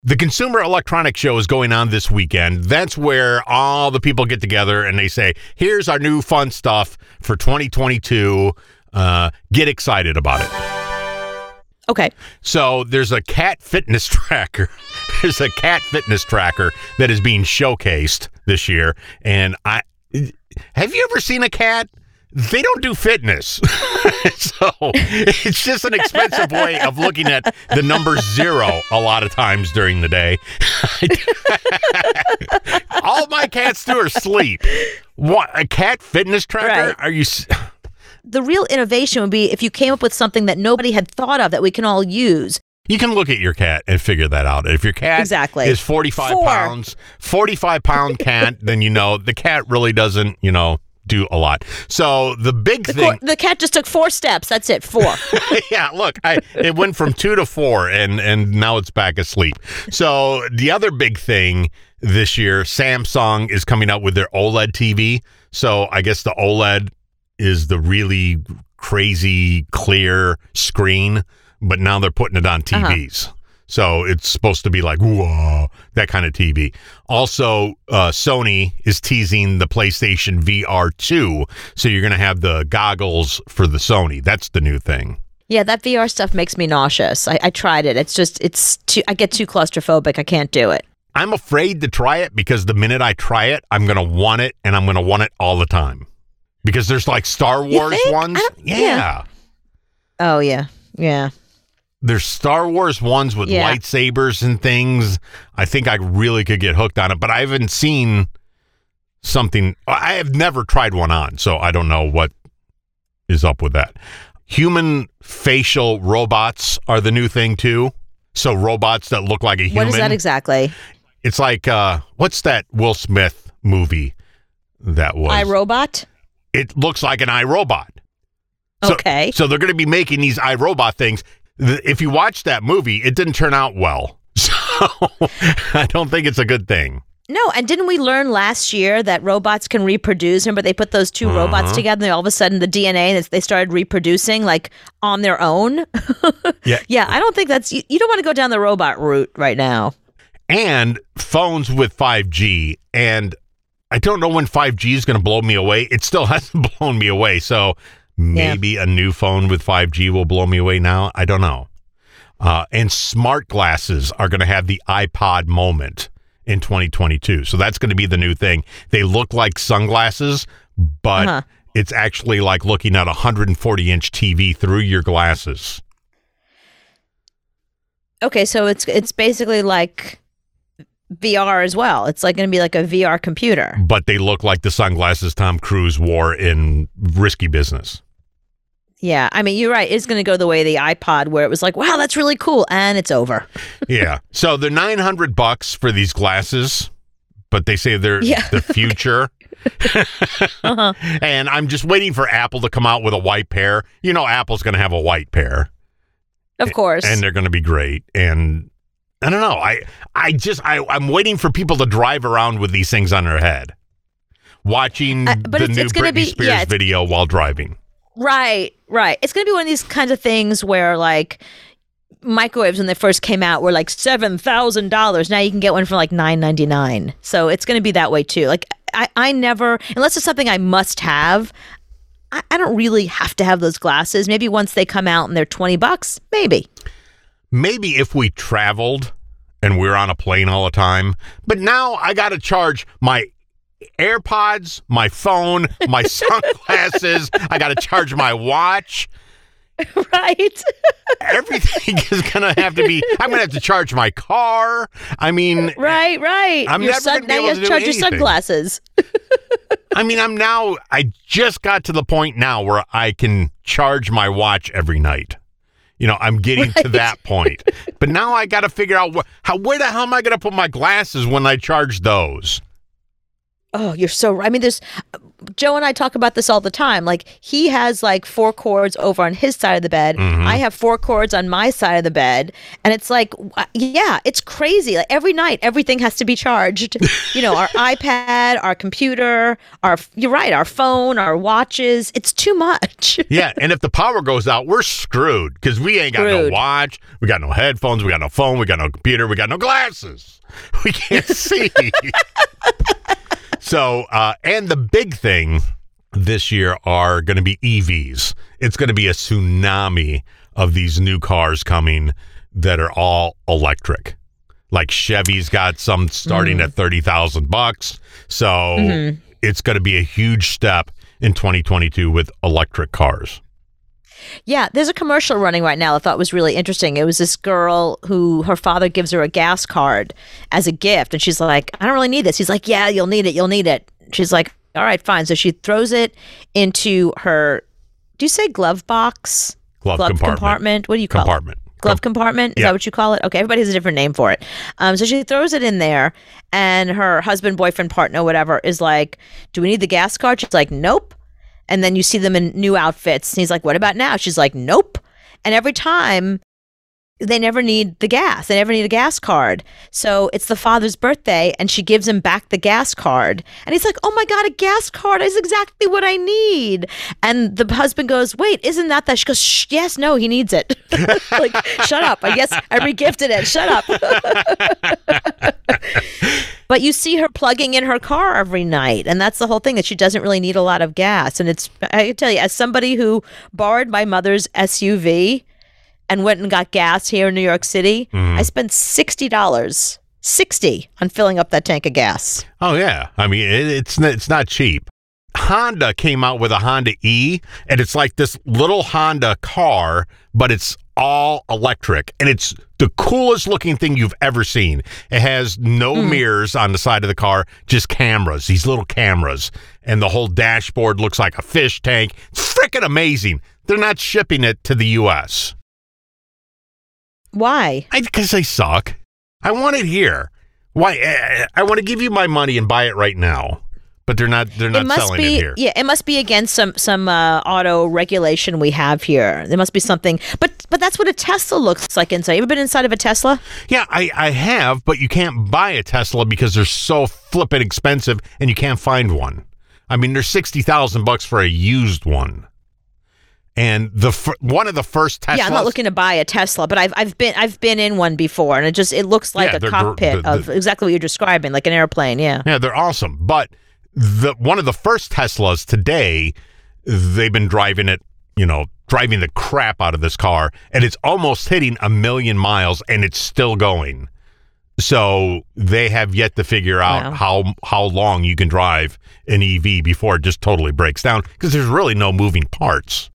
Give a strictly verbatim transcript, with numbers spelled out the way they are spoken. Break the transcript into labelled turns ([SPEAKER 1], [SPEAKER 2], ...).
[SPEAKER 1] The Consumer Electronics Show is going on this weekend. That's where all the people get together and they say, here's our new fun stuff for twenty twenty-two. Uh, get excited about it.
[SPEAKER 2] Okay.
[SPEAKER 1] So there's a cat fitness tracker. There's a cat fitness tracker that is being showcased this year. And I have you ever seen a cat? They don't do fitness. So it's just an expensive way of looking at the number zero a lot of times during the day. All my cats do are sleep. What, a cat fitness tracker?
[SPEAKER 2] Right.
[SPEAKER 1] Are you... S-
[SPEAKER 2] The real innovation would be if you came up with something that nobody had thought of that we can all use.
[SPEAKER 1] You can look at your cat and figure that out. If your cat
[SPEAKER 2] Exactly.
[SPEAKER 1] is forty-five
[SPEAKER 2] Four.
[SPEAKER 1] pounds, forty-five pound cat, then you know the cat really doesn't, you know, do a lot. So the big
[SPEAKER 2] The,
[SPEAKER 1] thing,
[SPEAKER 2] cor- the cat just took four steps. That's it. Four.
[SPEAKER 1] yeah. Look, I, it went from two to four, and and now it's back asleep. So the other big thing this year, Samsung is coming out with their OLED T V. So I guess the OLED is the really crazy clear screen, but now they're putting it on T Vs. Uh-huh. So it's supposed to be like, whoa, that kind of T V. Also, uh, Sony is teasing the PlayStation V R two. So you're going to have the goggles for the Sony. That's the new thing.
[SPEAKER 2] Yeah, that V R stuff makes me nauseous. I, I tried it. It's just, it's too, I get too claustrophobic. I can't do it.
[SPEAKER 1] I'm afraid to try it because the minute I try it, I'm going to want it, and I'm going to want it all the time. Because there's like Star Wars ones. Yeah.
[SPEAKER 2] yeah. Oh, yeah. Yeah.
[SPEAKER 1] There's Star Wars ones with
[SPEAKER 2] yeah.
[SPEAKER 1] lightsabers and things. I think I really could get hooked on it, but I haven't seen something. I have never tried one on, so I don't know what is up with that. Human facial robots are the new thing, too. So robots that look like a human.
[SPEAKER 2] What is that exactly?
[SPEAKER 1] It's like, uh, what's that Will Smith movie that was?
[SPEAKER 2] iRobot?
[SPEAKER 1] It looks like an iRobot. So,
[SPEAKER 2] okay.
[SPEAKER 1] So they're going to be making these iRobot things. If you watch that movie, it didn't turn out well. So I don't think it's a good thing.
[SPEAKER 2] No, and didn't we learn last year that robots can reproduce? Remember, they put those two uh-huh. robots together, and they, all of a sudden the D N A, they started reproducing like on their own.
[SPEAKER 1] yeah.
[SPEAKER 2] Yeah, I don't think that's, you, you don't want to go down the robot route right now.
[SPEAKER 1] And phones with five G, and I don't know when five G is going to blow me away. It still hasn't blown me away, so maybe yeah. a new phone with five G will blow me away now. I don't know. Uh, and smart glasses are going to have the iPod moment in twenty twenty-two. So that's going to be the new thing. They look like sunglasses, but uh-huh. it's actually like looking at a one hundred forty inch T V through your glasses.
[SPEAKER 2] Okay, so it's it's basically like V R as well. It's like going to be like a V R computer.
[SPEAKER 1] But they look like the sunglasses Tom Cruise wore in Risky Business.
[SPEAKER 2] Yeah, I mean, you're right. It's going to go the way of the iPod, where it was like, wow, that's really cool, and it's over.
[SPEAKER 1] Yeah. So they're nine hundred bucks for these glasses, but they say they're yeah. the future. uh-huh. And I'm just waiting for Apple to come out with a white pair. You know, Apple's going to have a white pair.
[SPEAKER 2] Of course.
[SPEAKER 1] And they're going to be great. And I don't know. I I just, I, I'm waiting for people to drive around with these things on their head, watching uh, the it's, new it's Britney be, Spears yeah, video while driving.
[SPEAKER 2] Right, right. It's going to be one of these kinds of things where, like, microwaves when they first came out were like seven thousand dollars. Now you can get one for like nine ninety-nine. So it's going to be that way too. Like, I, I never, unless it's something I must have, I, I don't really have to have those glasses. Maybe once they come out and they're twenty bucks, maybe.
[SPEAKER 1] Maybe if we traveled and we we're on a plane all the time. But now I got to charge my AirPods, my phone, my sunglasses. I got to charge my watch.
[SPEAKER 2] Right.
[SPEAKER 1] Everything is going to have to be, I'm going to have to charge my car. I mean.
[SPEAKER 2] Right, right.
[SPEAKER 1] I'm
[SPEAKER 2] your
[SPEAKER 1] never
[SPEAKER 2] sun,
[SPEAKER 1] going to be
[SPEAKER 2] now
[SPEAKER 1] able
[SPEAKER 2] you have
[SPEAKER 1] to
[SPEAKER 2] to
[SPEAKER 1] do
[SPEAKER 2] charge
[SPEAKER 1] anything.
[SPEAKER 2] your sunglasses.
[SPEAKER 1] I mean, I'm now, I just got to the point now where I can charge my watch every night. You know, I'm getting right. to that point. But now I got to figure out, wh- how. where the hell am I going to put my glasses when I charge those?
[SPEAKER 2] Oh, you're so right. I mean, there's Joe and I talk about this all the time. Like, he has like four cords over on his side of the bed.
[SPEAKER 1] Mm-hmm.
[SPEAKER 2] I have four cords on my side of the bed. And it's like, w- yeah, it's crazy. Like, every night, everything has to be charged. You know, our iPad, our computer, our, you're right, our phone, our watches. It's too much.
[SPEAKER 1] Yeah, and if the power goes out, we're screwed because we ain't got
[SPEAKER 2] Screwed.
[SPEAKER 1] no watch, we got no headphones, we got no phone, we got no computer, we got no glasses. We can't see. So, uh, and the big thing this year are going to be E Vs. It's going to be a tsunami of these new cars coming that are all electric. Like Chevy's got some starting mm. at thirty thousand bucks. So mm-hmm. it's going to be a huge step in twenty twenty-two with electric cars.
[SPEAKER 2] Yeah, there's a commercial running right now I thought was really interesting. It was this girl who her father gives her a gas card as a gift. And she's like, I don't really need this. He's like, yeah, you'll need it. You'll need it. She's like, all right, fine. So she throws it into her, do you say glove box?
[SPEAKER 1] Glove, glove compartment.
[SPEAKER 2] compartment. What do you call
[SPEAKER 1] compartment.
[SPEAKER 2] it? Glove Com- compartment? Is
[SPEAKER 1] yeah.
[SPEAKER 2] that what you call it? Okay, everybody has a different name for it. Um, so she throws it in there, and her husband, boyfriend, partner, whatever, is like, do we need the gas card? She's like, nope. And then you see them in new outfits. And he's like, what about now? She's like, nope. And every time, they never need the gas. They never need a gas card. So it's the father's birthday, and she gives him back the gas card. And he's like, oh my God, a gas card is exactly what I need. And the husband goes, wait, isn't that that? She goes, Shh, yes, no, he needs it. Like, shut up. I guess I regifted it. Shut up. But you see her plugging in her car every night. And that's the whole thing, that she doesn't really need a lot of gas. And it's, I can tell you, as somebody who borrowed my mother's S U V and went and got gas here in New York City, mm. I spent sixty dollars, sixty on filling up that tank of gas.
[SPEAKER 1] Oh, yeah. I mean, it, it's, it's not cheap. Honda came out with a Honda E, and it's like this little Honda car, but it's all electric, and it's the coolest looking thing you've ever seen. It has no mm. mirrors on the side of the car, just cameras, these little cameras, and the whole dashboard looks like a fish tank. It's freaking amazing. They're not shipping it to the U S
[SPEAKER 2] Why?
[SPEAKER 1] Because they suck. I want it here. Why? I, I want to give you my money and buy it right now. But they're not. They're not
[SPEAKER 2] it must
[SPEAKER 1] selling
[SPEAKER 2] be,
[SPEAKER 1] it here.
[SPEAKER 2] Yeah, it must be against some some uh, auto regulation we have here. There must be something. But but that's what a Tesla looks like inside. You ever been inside of a Tesla?
[SPEAKER 1] Yeah, I, I have, but you can't buy a Tesla because they're so flippin' expensive, and you can't find one. I mean, they're sixty thousand bucks for a used one. And the fir- one of the first Teslas.
[SPEAKER 2] Yeah, I'm not looking to buy a Tesla, but I've I've been I've been in one before, and it just it looks like
[SPEAKER 1] yeah,
[SPEAKER 2] a cockpit
[SPEAKER 1] gr- the,
[SPEAKER 2] of
[SPEAKER 1] the,
[SPEAKER 2] exactly what you're describing, like an airplane. Yeah.
[SPEAKER 1] Yeah, they're awesome, but. The one of the first Teslas today, they've been driving it, you know, driving the crap out of this car, and it's almost hitting a million miles, and it's still going. So they have yet to figure out
[SPEAKER 2] wow.
[SPEAKER 1] how how long you can drive an E V before it just totally breaks down, because there's really no moving parts.